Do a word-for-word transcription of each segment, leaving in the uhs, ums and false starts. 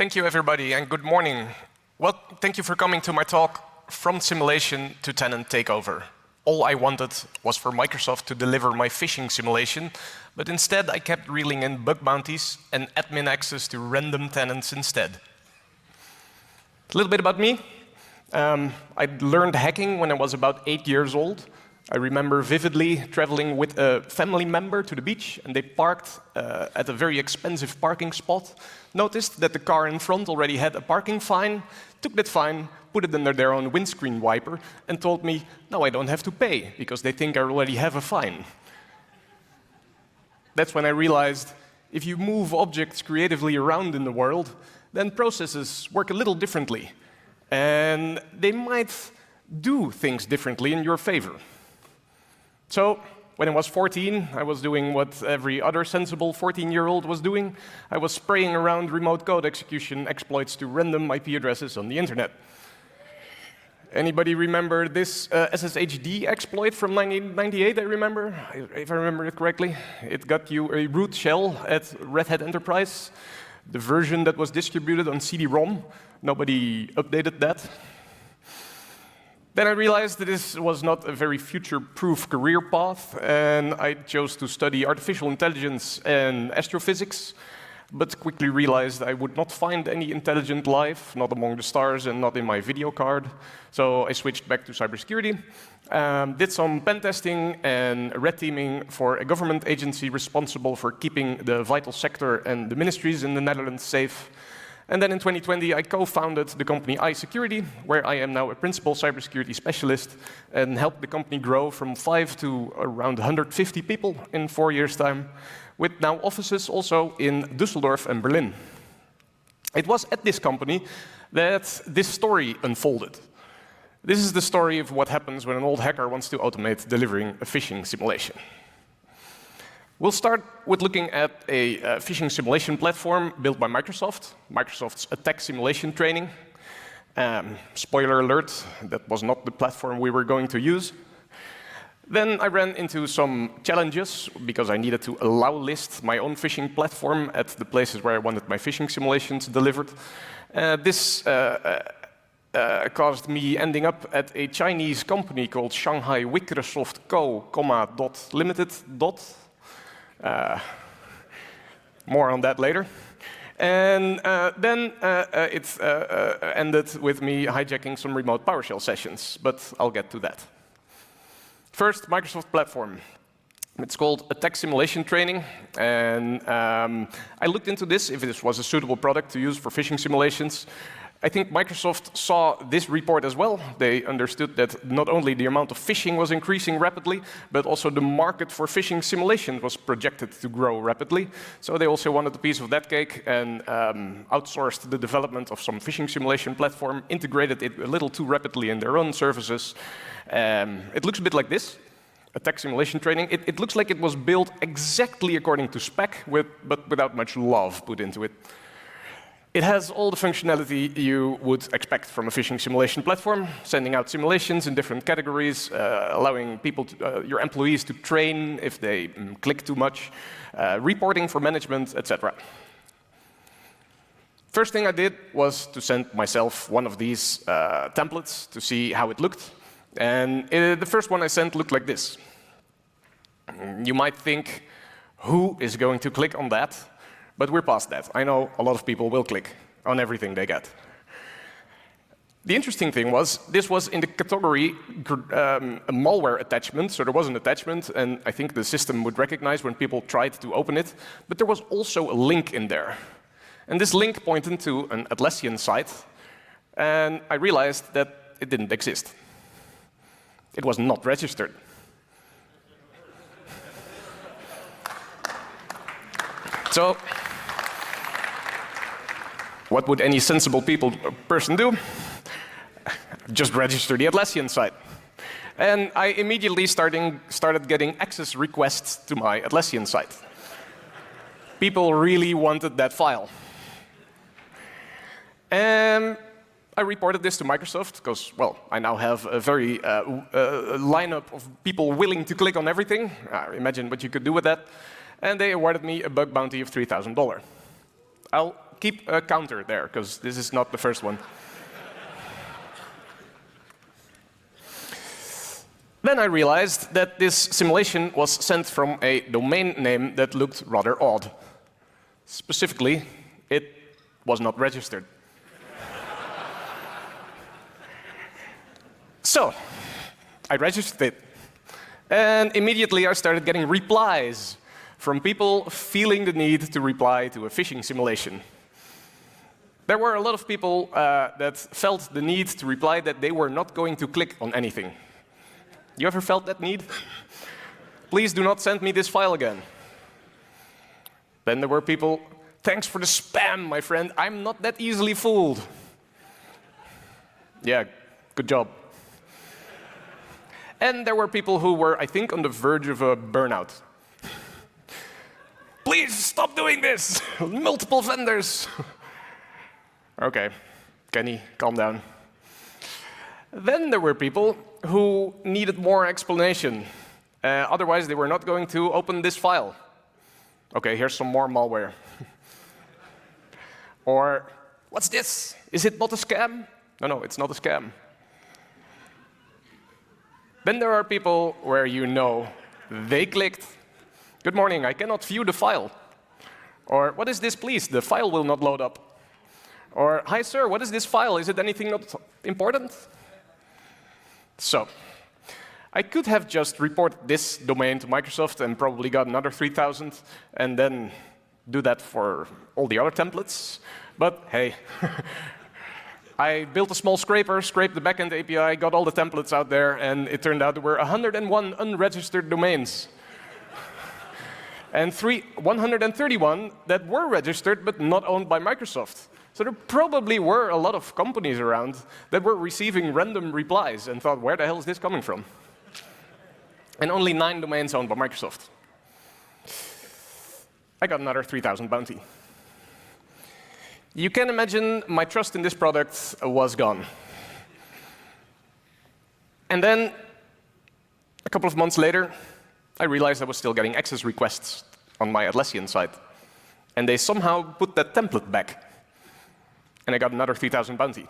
Thank you, everybody, and good morning. Well, thank you for coming to my talk, From Simulation to Tenant Takeover. All I wanted was for Microsoft to deliver my phishing simulation, but instead I kept reeling in bug bounties and admin access to random tenants instead. A little bit about me. Um, I learned hacking when I was about eight years old. I remember vividly traveling with a family member to the beach, and they parked uh, at a very expensive parking spot, noticed that the car in front already had a parking fine, took that fine, put it under their own windscreen wiper, and told me, no, I don't have to pay, because they think I already have a fine. That's when I realized, if you move objects creatively around in the world, then processes work a little differently, and they might do things differently in your favor. So, when I was fourteen, I was doing what every other sensible fourteen-year-old was doing. I was spraying around remote code execution exploits to random I P addresses on the internet. Anybody remember this uh, S S H D exploit from nineteen ninety-eight, I remember? If I remember it correctly. It got you a root shell at Red Hat Enterprise, the version that was distributed on C D ROM. Nobody updated that. Then I realized that this was not a very future-proof career path, and I chose to study artificial intelligence and astrophysics, but quickly realized I would not find any intelligent life, not among the stars and not in my video card. So I switched back to cybersecurity, um, did some pen testing and red teaming for a government agency responsible for keeping the vital sector and the ministries in the Netherlands safe. And then in twenty twenty, I co-founded the company iSecurity, where I am now a principal cybersecurity specialist and helped the company grow from five to around one hundred fifty people in four years' time, with now offices also in Düsseldorf and Berlin. It was at this company that this story unfolded. This is the story of what happens when an old hacker wants to automate delivering a phishing simulation. We'll start with looking at a uh, phishing simulation platform built by Microsoft, Microsoft's attack simulation training. Um, spoiler alert, that was not the platform we were going to use. Then I ran into some challenges because I needed to allow list my own phishing platform at the places where I wanted my phishing simulations delivered. Uh, this uh, uh, caused me ending up at a Chinese company called Shanghai Wicrosoft Co., dot limited. Dot. Uh, more on that later. And uh, then uh, uh, it uh, uh, ended with me hijacking some remote PowerShell sessions, but I'll get to that. First, Microsoft platform. It's called Attack Simulation Training, and um, I looked into this, if this was a suitable product to use for phishing simulations. I think Microsoft saw this report as well. They understood that not only the amount of phishing was increasing rapidly, but also the market for phishing simulation was projected to grow rapidly. So they also wanted a piece of that cake and um, outsourced the development of some phishing simulation platform, integrated it a little too rapidly in their own services. Um, it looks a bit like this. Attack simulation training. It, it looks like it was built exactly according to spec, with, but without much love put into it. It has all the functionality you would expect from a phishing simulation platform, sending out simulations in different categories, uh, allowing people, to, uh, your employees to train if they um, click too much, uh, reporting for management, et cetera. First thing I did was to send myself one of these uh, templates to see how it looked. And it, the first one I sent looked like this. You might think, who is going to click on that? But we're past that. I know a lot of people will click on everything they get. The interesting thing was, this was in the category um, a malware attachment, so there was an attachment, and I think the system would recognize when people tried to open it, but there was also a link in there. And this link pointed to an Atlassian site, and I realized that it didn't exist. It was not registered. So, what would any sensible people person do? Just register the Atlassian site. And I immediately starting, started getting access requests to my Atlassian site. People really wanted that file. And I reported this to Microsoft because, well, I now have a very uh, uh, lineup of people willing to click on everything. Uh, imagine what you could do with that. And they awarded me a bug bounty of three thousand dollars. I'll keep a counter there, because this is not the first one. Then I realized that this simulation was sent from a domain name that looked rather odd. Specifically, it was not registered. So, I registered it. And immediately I started getting replies from people feeling the need to reply to a phishing simulation. There were a lot of people uh, that felt the need to reply that they were not going to click on anything. You ever felt that need? Please do not send me this file again. Then there were people, thanks for the spam, my friend. I'm not that easily fooled. Yeah, good job. And there were people who were, I think, on the verge of a burnout. Please stop doing this! Multiple vendors! Okay, Kenny, calm down. Then there were people who needed more explanation. Uh, otherwise, they were not going to open this file. Okay, here's some more malware. Or, what's this? Is it not a scam? No, no, it's not a scam. Then there are people where you know they clicked, good morning, I cannot view the file. Or, what is this, please? The file will not load up. Or, hi, sir, what is this file? Is it anything not important? So, I could have just reported this domain to Microsoft and probably got another three thousand, and then do that for all the other templates. But hey, I built a small scraper, scraped the backend A P I, got all the templates out there, and it turned out there were one hundred and one unregistered domains. And three, one hundred thirty-one that were registered but not owned by Microsoft. So there probably were a lot of companies around that were receiving random replies and thought, where the hell is this coming from? And only nine domains owned by Microsoft. I got another three thousand bounty. You can imagine my trust in this product was gone. And then, a couple of months later, I realized I was still getting access requests on my Atlassian site. And they somehow put that template back. And I got another three thousand bounty.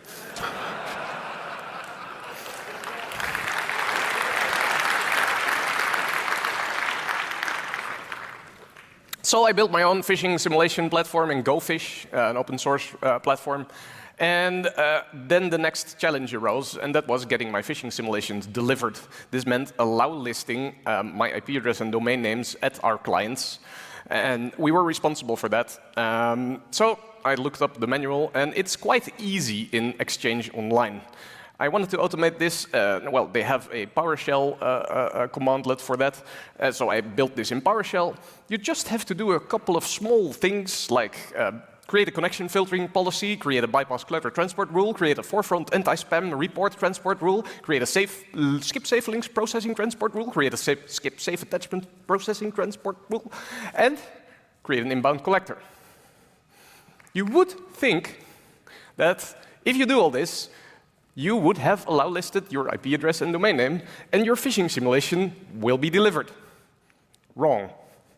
So I built my own phishing simulation platform in GoPhish, uh, an open source uh, platform. And uh, then the next challenge arose, and that was getting my phishing simulations delivered. This meant allow listing um, my I P address and domain names at our clients. And we were responsible for that. Um, so I looked up the manual, and it's quite easy in Exchange Online. I wanted to automate this. Uh, well, they have a PowerShell uh, uh, commandlet for that, uh, so I built this in PowerShell. You just have to do a couple of small things, like uh, create a connection filtering policy, create a bypass clutter transport rule, create a forefront anti-spam report transport rule, create a safe, uh, skip safe links processing transport rule, create a safe, skip safe attachment processing transport rule, and create an inbound collector. You would think that if you do all this, you would have allow listed your I P address and domain name, and your phishing simulation will be delivered. Wrong.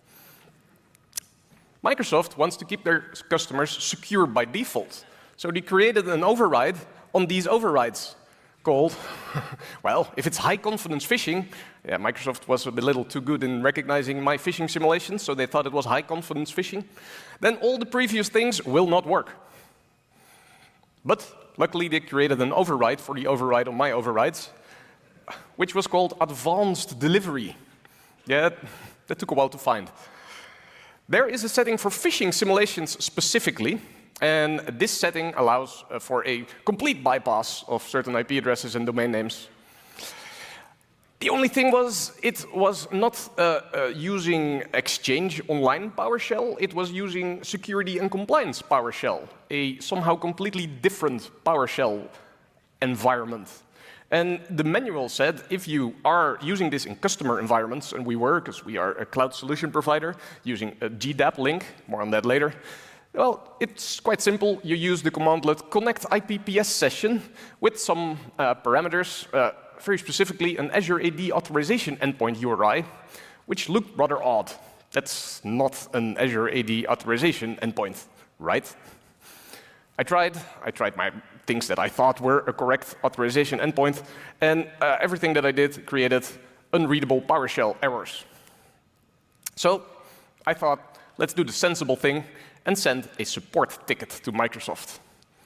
Microsoft wants to keep their customers secure by default, so they created an override on these overrides called, well, if it's high confidence phishing, yeah, Microsoft was a little too good in recognizing my phishing simulations, so they thought it was high confidence phishing, then all the previous things will not work. But luckily, they created an override for the override on my overrides, which was called advanced delivery. Yeah, that took a while to find. There is a setting for phishing simulations specifically, and this setting allows uh, for a complete bypass of certain I P addresses and domain names. The only thing was, it was not uh, uh, using Exchange Online PowerShell, it was using Security and Compliance PowerShell, a somehow completely different PowerShell environment. And the manual said, if you are using this in customer environments, and we were, because we are a cloud solution provider, using a G DAP link, more on that later, well, it's quite simple. You use the commandlet connect I P P S session with some uh, parameters, uh, very specifically an Azure A D authorization endpoint U R I, which looked rather odd. That's not an Azure A D authorization endpoint. right? I tried. I tried my things that I thought were a correct authorization endpoint, and uh, everything that I did created unreadable PowerShell errors. So I thought, let's do the sensible thing and send a support ticket to Microsoft.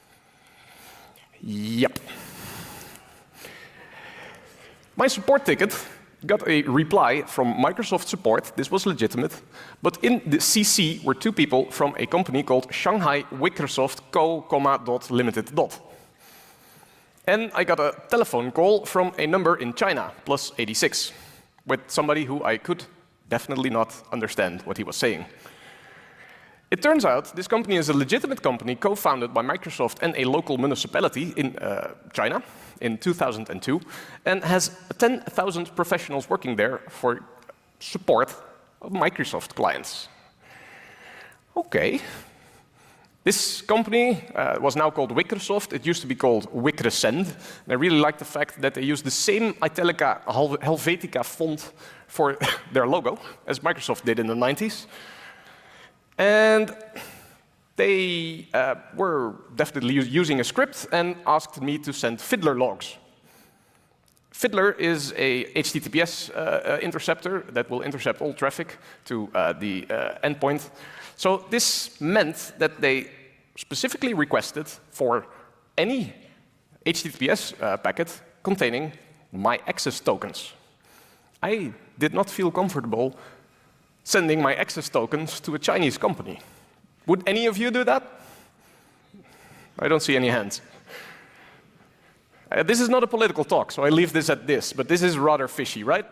Yep. My support ticket got a reply from Microsoft support. This was legitimate. But in the C C were two people from a company called Shanghai Wickersoft Co. Dot Limited. Dot. And I got a telephone call from a number in China, plus eighty-six, with somebody who I could definitely not understand what he was saying. It turns out this company is a legitimate company co-founded by Microsoft and a local municipality in uh, China in two thousand two, and has ten thousand professionals working there for support of Microsoft clients. Okay. This company uh, was now called Wickersoft. It used to be called Wickersend. And I really like the fact that they use the same Italica Helvetica font for their logo as Microsoft did in the nineties. And they uh, were definitely using a script and asked me to send Fiddler logs. Fiddler is a H T T P S uh, uh, interceptor that will intercept all traffic to uh, the uh, endpoint. So this meant that they specifically requested for any H T T P S uh, packet containing my access tokens. I did not feel comfortable sending my access tokens to a Chinese company. Would any of you do that? I don't see any hands. Uh, this is not a political talk, so I leave this at this, but this is rather fishy, right?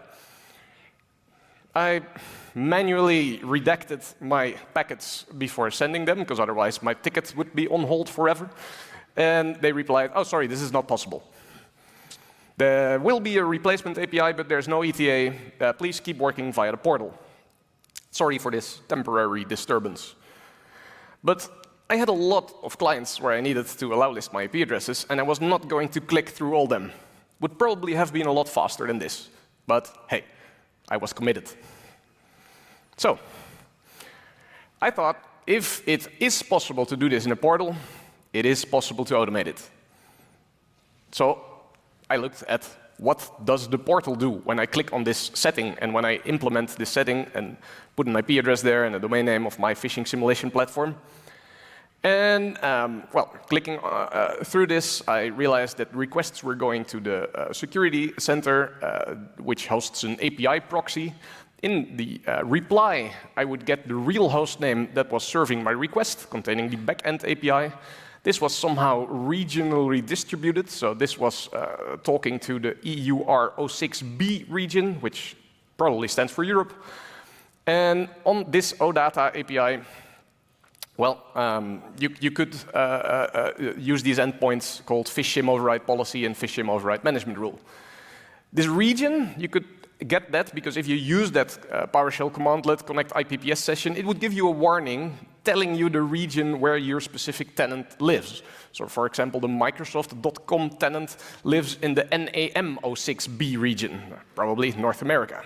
I manually redacted my packets before sending them, because otherwise my ticket would be on hold forever. And they replied, oh, sorry, this is not possible. There will be a replacement A P I, but there's no E T A. Uh, please keep working via the portal. Sorry for this temporary disturbance. But I had a lot of clients where I needed to allow list my I P addresses, and I was not going to click through all them. Would probably have been a lot faster than this. But hey, I was committed. So I thought, if it is possible to do this in a portal, it is possible to automate it. So I looked at what does the portal do when I click on this setting, and when I implement this setting and put an I P address there and a domain name of my phishing simulation platform. And, um, well, clicking uh, uh, through this, I realized that requests were going to the uh, security center, uh, which hosts an A P I proxy. In the uh, reply, I would get the real host name that was serving my request, containing the backend A P I. This was somehow regionally distributed, so this was uh, talking to the E U R zero six B region, which probably stands for Europe. And on this O data A P I, well, um, you, you could uh, uh, uh, use these endpoints called PhishSim override policy and PhishSim override management rule. This region, you could get that because if you use that uh, PowerShell commandlet connect I P P S session, it would give you a warning telling you the region where your specific tenant lives. So, for example, the Microsoft dot com tenant lives in the N A M zero six B region, probably North America.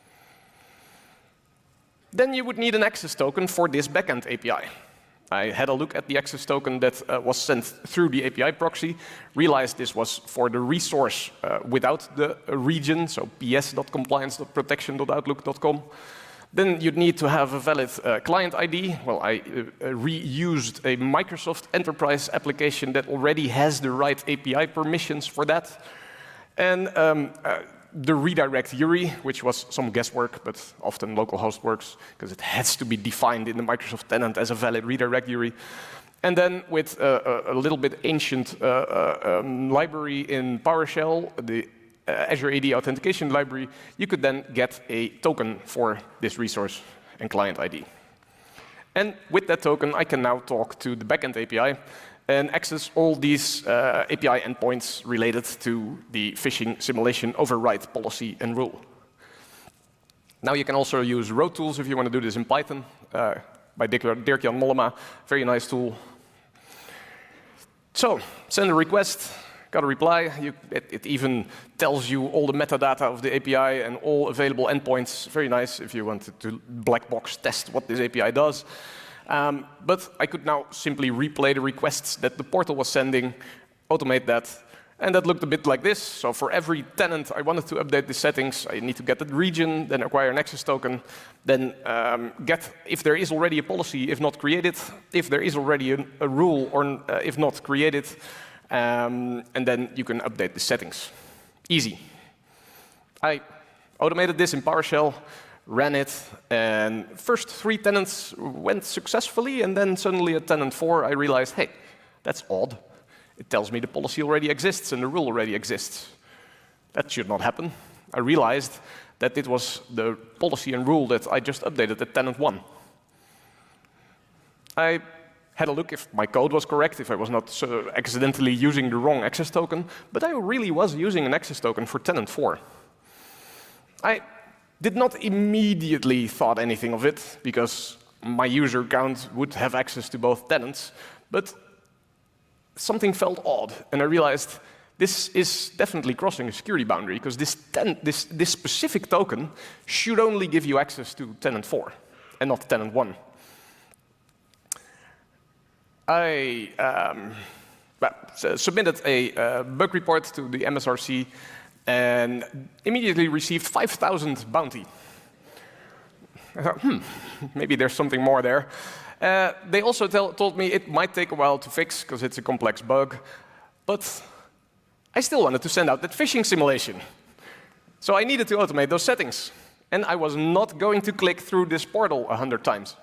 Then you would need an access token for this backend A P I. I had a look at the access token that uh, was sent through the A P I proxy, realized this was for the resource uh, without the uh, region, so p s dot compliance dot protection dot outlook dot com. Then you'd need to have a valid uh, client I D. Well, I uh, reused a Microsoft Enterprise application that already has the right A P I permissions for that. And um, uh, the redirect U R I, which was some guesswork, but often localhost works, because it has to be defined in the Microsoft tenant as a valid redirect U R I. And then with uh, a, a little bit ancient uh, uh, um, library in PowerShell, the uh, Azure A D authentication library, you could then get a token for this resource and client I D. And with that token, I can now talk to the backend A P I and access all these uh, A P I endpoints related to the phishing simulation override policy and rule. Now you can also use road tools if you want to do this in Python uh, by Dirk-Jan Mollema. Very nice tool. So send a request, got a reply. You, it, it even tells you all the metadata of the A P I and all available endpoints. Very nice if you want to black box test what this A P I does. Um, but I could now simply replay the requests that the portal was sending, automate that, and that looked a bit like this. So for every tenant I wanted to update the settings, I need to get the region, then acquire an access token, then um, get if there is already a policy, if not create it, if there is already a, a rule, or uh, if not create it, um, and then you can update the settings. Easy. I automated this in PowerShell, ran it, and first three tenants went successfully, and then suddenly at tenant four I realized, hey, that's odd. It tells me the policy already exists and the rule already exists. That should not happen. I realized that it was the policy and rule that I just updated at tenant one. I had a look if my code was correct, if I was not uh, accidentally using the wrong access token, but I really was using an access token for tenant four. I did not immediately thought anything of it, because my user account would have access to both tenants, but something felt odd, and I realized this is definitely crossing a security boundary, because this, this, this specific token should only give you access to tenant four, and not tenant one. I um, well, submitted a uh, bug report to the M S R C, and immediately received five thousand bounty. I thought, hmm, maybe there's something more there. Uh, they also tell, told me it might take a while to fix because it's a complex bug, but I still wanted to send out that phishing simulation. So I needed to automate those settings, and I was not going to click through this portal a hundred times.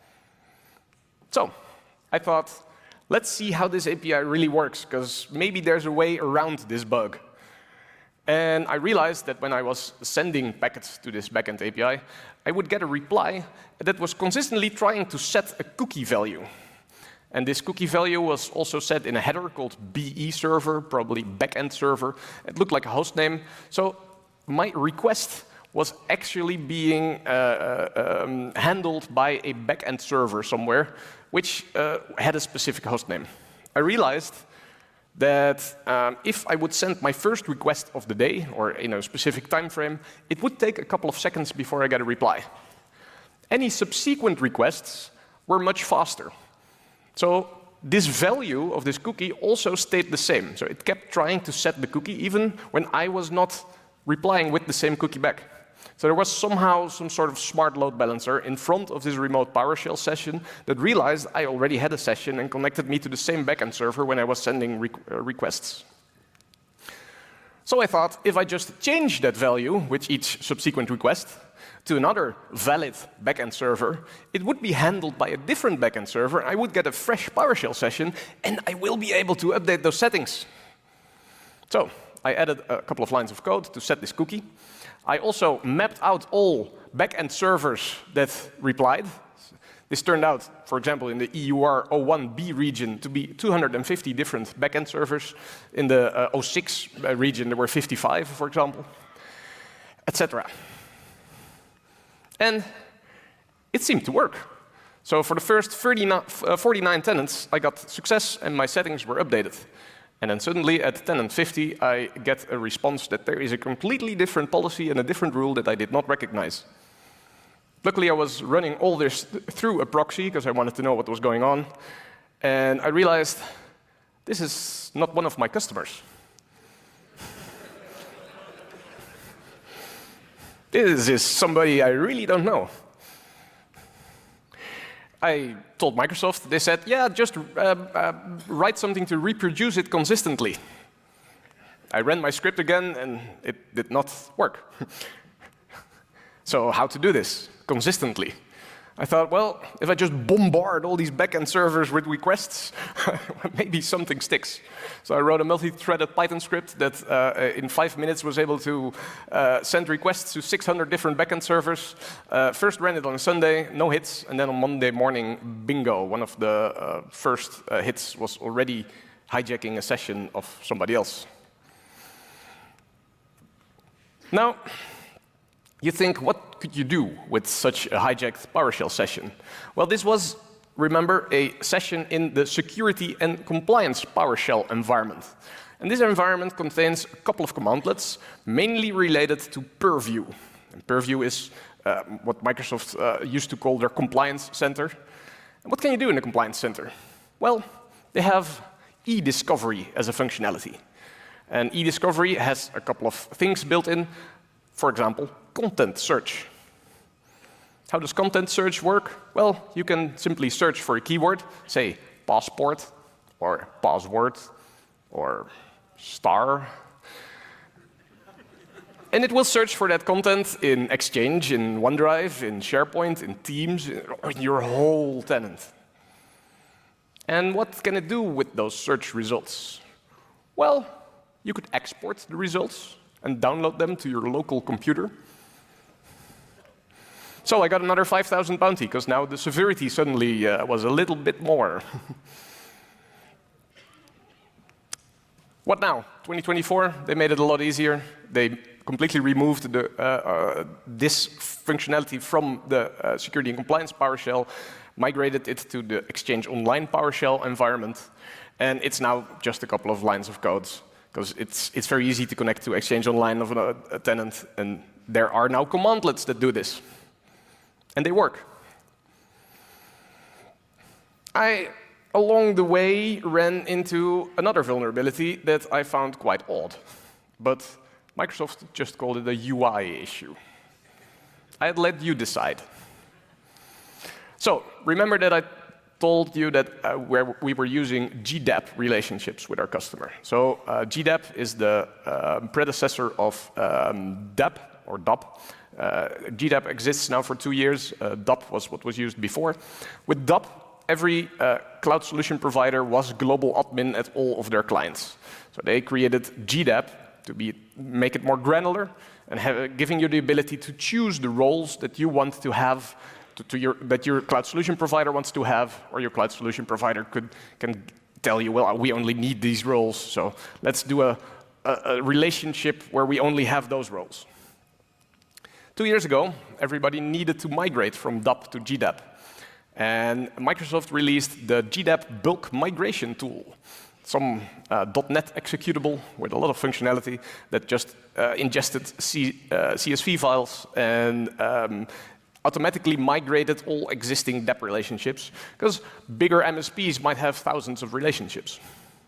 So I thought, let's see how this A P I really works, because maybe there's a way around this bug. And I realized that when I was sending packets to this backend A P I, I would get a reply that was consistently trying to set a cookie value. And this cookie value was also set in a header called B E server, probably backend server. It looked like a host name. So my request was actually being uh, uh, um, handled by a backend server somewhere, which uh, had a specific host name. I realized that um, if I would send my first request of the day, or in a specific time frame, it would take a couple of seconds before I get a reply. Any subsequent requests were much faster. So this value of this cookie also stayed the same. So it kept trying to set the cookie even when I was not replying with the same cookie back. So there was somehow some sort of smart load balancer in front of this remote PowerShell session that realized I already had a session and connected me to the same backend server when I was sending re uh, requests. So I thought, if I just change that value with each subsequent request to another valid backend server, it would be handled by a different backend server. I would get a fresh PowerShell session, and I will be able to update those settings. So I added a couple of lines of code to set this cookie. I also mapped out all backend servers that replied. This turned out, for example, in the E U R zero one B region to be two hundred fifty different backend servers. In the uh, zero six region, there were fifty-five, for example, et cetera. And it seemed to work. So for the first forty-nine tenants, I got success, and my settings were updated. And then suddenly, at tenant fifty, I get a response that there is a completely different policy and a different rule that I did not recognize. Luckily, I was running all this th through a proxy, because I wanted to know what was going on. And I realized this is not one of my customers. This is somebody I really don't know. I told Microsoft, they said, yeah, just uh, uh, write something to reproduce it consistently. I ran my script again, and it did not work. So how to do this consistently? I thought, well, if I just bombard all these backend servers with requests, maybe something sticks. So I wrote a multi-threaded Python script that uh, in five minutes was able to uh, send requests to six hundred different backend servers. Uh, first ran it on a Sunday, no hits, and then on Monday morning, bingo, one of the uh, first uh, hits was already hijacking a session of somebody else. Now, you think, what could you do with such a hijacked PowerShell session? Well, this was, remember, a session in the security and compliance PowerShell environment. And this environment contains a couple of commandlets, mainly related to Purview. And Purview is uh, what Microsoft uh, used to call their compliance center. What can you do in the Compliance Center? Well, they have e-discovery as a functionality. And e-discovery has a couple of things built in. For example, content search. How does content search work? Well, you can simply search for a keyword, say passport, or password, or star. And it will search for that content in Exchange, in OneDrive, in SharePoint, in Teams, or in your whole tenant. And what can it do with those search results? Well, you could export the results and download them to your local computer. So I got another five thousand bounty, because now the severity suddenly uh, was a little bit more. What now? twenty twenty-four, they made it a lot easier. They completely removed the, uh, uh, this functionality from the uh, security and compliance PowerShell, migrated it to the Exchange Online PowerShell environment, and it's now just a couple of lines of code, because it's, it's very easy to connect to Exchange Online of a, a tenant, and there are now commandlets that do this. And they work. I, along the way, ran into another vulnerability that I found quite odd. But Microsoft just called it a U I issue. I'd let you decide. So remember that I told you that uh, where we were using G D A P relationships with our customer. So uh, G D A P is the uh, predecessor of um, D A P, or D A P. Uh, G D A P exists now for two years. Uh, D A P was what was used before. With D A P, every uh, cloud solution provider was global admin at all of their clients. So they created G D A P to be, make it more granular and have, giving you the ability to choose the roles that you want to have, to, to your, that your cloud solution provider wants to have, or your cloud solution provider could, can tell you, well, we only need these roles, so let's do a, a, a relationship where we only have those roles. Two years ago, everybody needed to migrate from D A P to G D A P. And Microsoft released the G D A P bulk migration tool, some uh, .NET executable with a lot of functionality that just uh, ingested C, uh, C S V files and um, automatically migrated all existing D A P relationships, because bigger M S Ps might have thousands of relationships.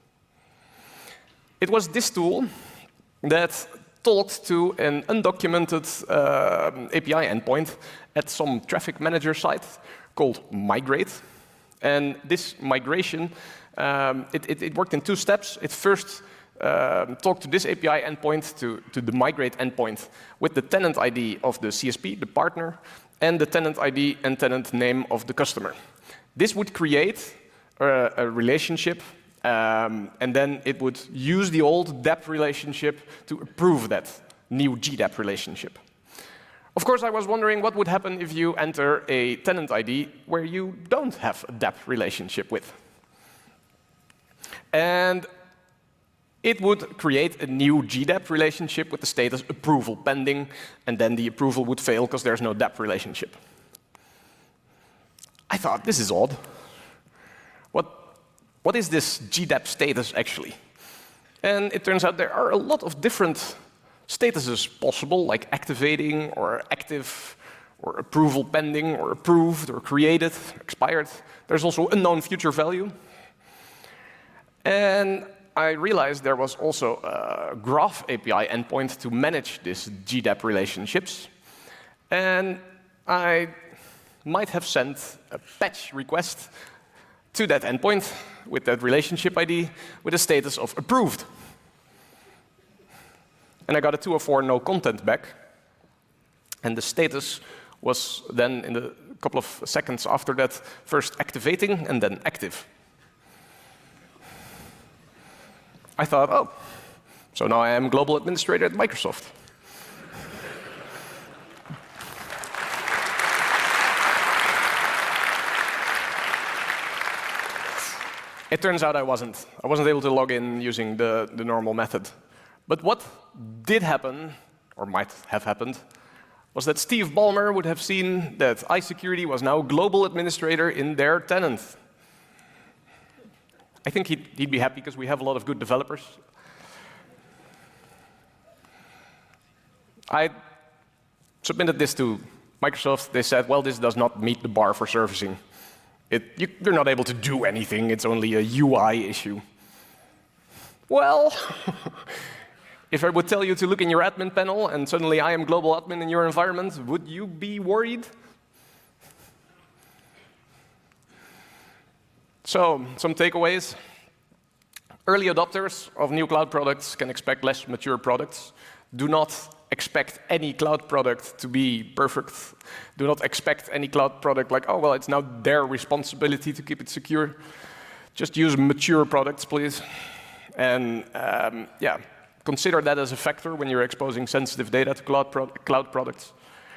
It was this tool that talked to an undocumented uh, A P I endpoint at some traffic manager site called Migrate. And this migration, um, it, it, it worked in two steps. It first uh, talked to this A P I endpoint, to, to the Migrate endpoint, with the tenant I D of the C S P, the partner, and the tenant I D and tenant name of the customer. This would create a, a relationship, um, and then it would use the old D A P relationship to approve that new G D A P relationship. Of course, I was wondering what would happen if you enter a tenant I D where you don't have a D A P relationship with. And it would create a new G D A P relationship with the status approval pending, and then the approval would fail because there's no D A P relationship. I thought, this is odd. What, what is this G D A P status actually? And it turns out there are a lot of different statuses possible, like activating, or active, or approval pending, or approved, or created, expired. There's also unknown future value. And I realized there was also a Graph A P I endpoint to manage this G D A P relationships. And I might have sent a patch request to that endpoint with that relationship I D with a status of approved. And I got a two oh four no content back. And the status was then, in a couple of seconds after that, first activating and then active. I thought, oh, so now I am global administrator at Microsoft. It turns out I wasn't. I wasn't able to log in using the, the normal method. But what did happen, or might have happened, was that Steve Ballmer would have seen that iSecurity was now global administrator in their tenant. I think he'd, he'd be happy because we have a lot of good developers. I submitted this to Microsoft. They said, well, this does not meet the bar for servicing. It, you, you're not able to do anything, it's only a U I issue. Well, if I would tell you to look in your admin panel and suddenly I am global admin in your environment, would you be worried? So, some takeaways. Early adopters of new cloud products can expect less mature products. Do not expect any cloud product to be perfect. Do not expect any cloud product like, oh, well, it's now their responsibility to keep it secure. Just use mature products, please. And um, yeah, consider that as a factor when you're exposing sensitive data to cloud, pro cloud products.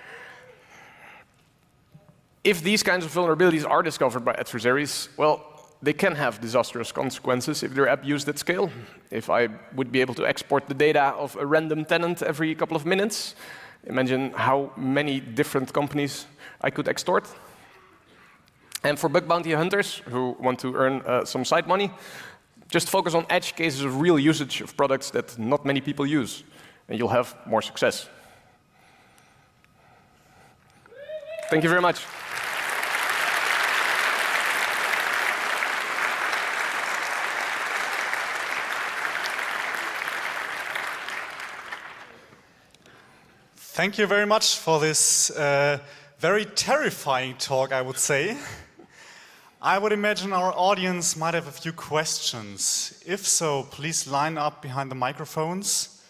If these kinds of vulnerabilities are discovered by adversaries, well, they can have disastrous consequences if they're abused at scale. If I would be able to export the data of a random tenant every couple of minutes, imagine how many different companies I could extort. And for bug bounty hunters who want to earn uh, some side money, just focus on edge cases of real usage of products that not many people use, and you'll have more success. Thank you very much. Thank you very much for this uh, very terrifying talk, I would say. I would imagine our audience might have a few questions. If so, please line up behind the microphones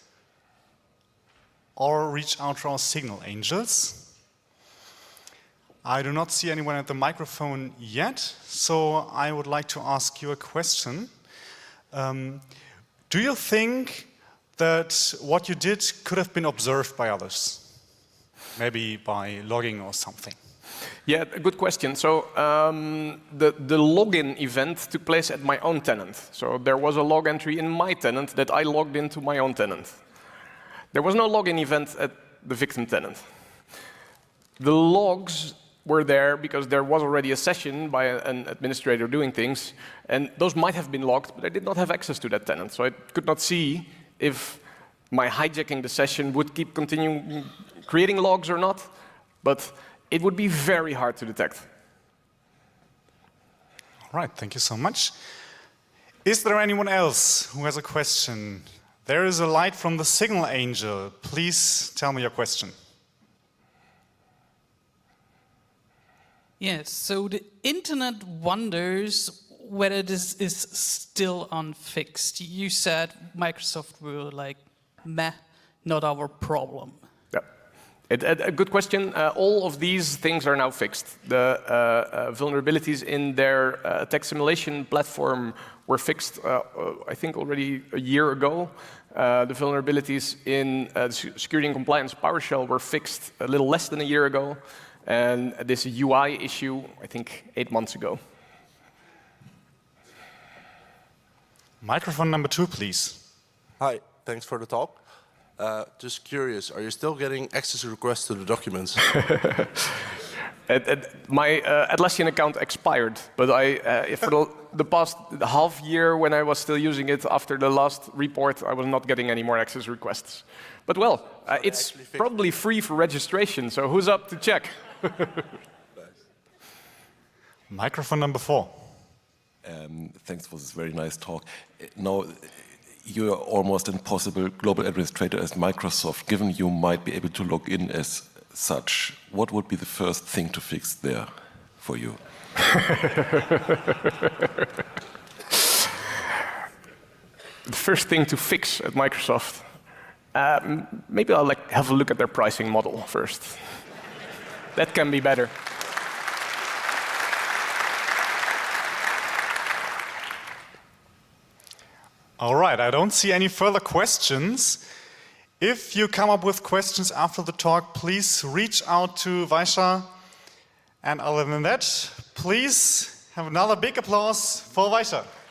or reach out to our signal angels. I do not see anyone at the microphone yet, so I would like to ask you a question. Um, do you think that what you did could have been observed by others? Maybe by logging or something? Yeah, a good question. So um, the, the login event took place at my own tenant. So there was a log entry in my tenant that I logged into my own tenant. There was no login event at the victim tenant. The logs were there because there was already a session by a, an administrator doing things, and those might have been logged, but I did not have access to that tenant. So I could not see if my hijacking the session would keep continuing creating logs or not, but it would be very hard to detect. All right, thank you so much. Is there anyone else who has a question? There is a light from the signal angel. Please tell me your question. Yes, so the internet wonders whether this is still unfixed. You said Microsoft were like, meh, not our problem. Yeah, it, it, a good question. Uh, all of these things are now fixed. The uh, uh, vulnerabilities in their uh, attack simulation platform were fixed, uh, uh, I think, already a year ago. Uh, the vulnerabilities in uh, security and compliance PowerShell were fixed a little less than a year ago. And this U I issue, I think, eight months ago. Microphone number two, please. Hi, thanks for the talk. Uh, just curious, are you still getting access requests to the documents? at, at my uh, Atlassian account expired, but I, uh, for the, the past half year when I was still using it after the last report, I was not getting any more access requests. But well, uh, it's probably free for registration, so who's up to check? Microphone number four. Um, thanks for this very nice talk. Now, you're almost impossible global administrator as Microsoft. Given you might be able to log in as such, what would be the first thing to fix there for you? The first thing to fix at Microsoft, um, maybe I'll like have a look at their pricing model first. That can be better. All right, I don't see any further questions. If you come up with questions after the talk, please reach out to Vaishar. And other than that, please have another big applause for Vaishar.